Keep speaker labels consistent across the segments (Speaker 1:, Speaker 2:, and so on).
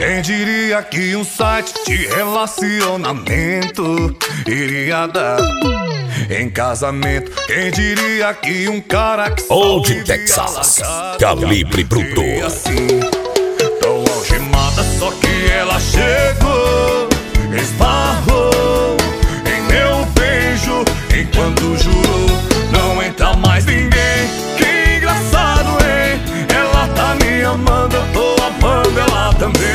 Speaker 1: Quem diria que um site de relacionamento iria dar em casamento? Quem diria que um cara que
Speaker 2: Old Texas, calibre bruto.
Speaker 1: Assim, tão algemada, só que ela chegou, esbarrou em meu beijo, enquanto jurou não entra mais ninguém. Que engraçado, hein? Ela tá me amando, eu tô amando ela também.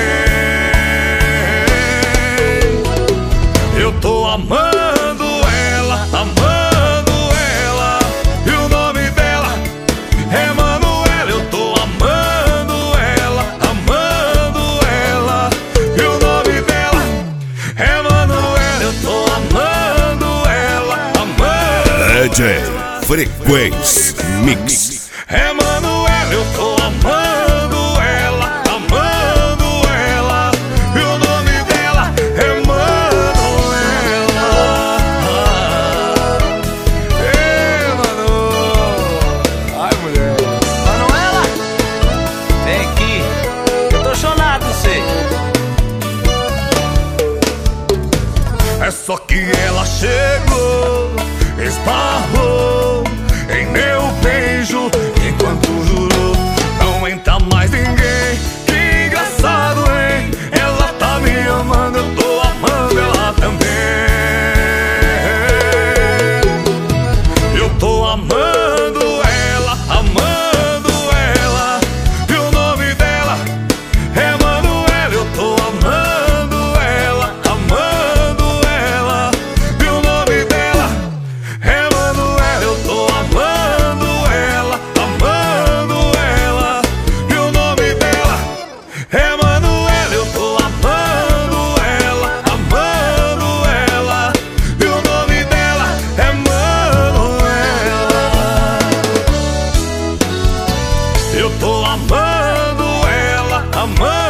Speaker 1: Eu tô amando ela, amando ela, e o nome dela é Manuela. Eu tô amando ela, amando ela, e o nome dela é Manuela. Eu tô amando ela, amando
Speaker 2: DJ Frequência Mix.
Speaker 1: é Manuela. Eu tô amando ela, amando ela, e o nome dela é Manuela. Ei, Manu. Ai, mulher.
Speaker 3: Manuela, vem aqui, eu tô chonado com você.
Speaker 1: É só que ela chegou, esbarrou em meu beijo, enquanto jurou não entra mais ninguém. Que engraçado, hein? Ela tá me amando, eu tô amando ela também. Eu tô amando ela, amando ela, e o nome dela é Manuela. Eu tô amando ela, amando ela, e o nome dela é Manuela. Eu tô amando ela, amando ela, e o nome dela é Manuela. Eu tô amando ela, amando ela, e o nome dela é Manuela. Eu tô amando ela, amando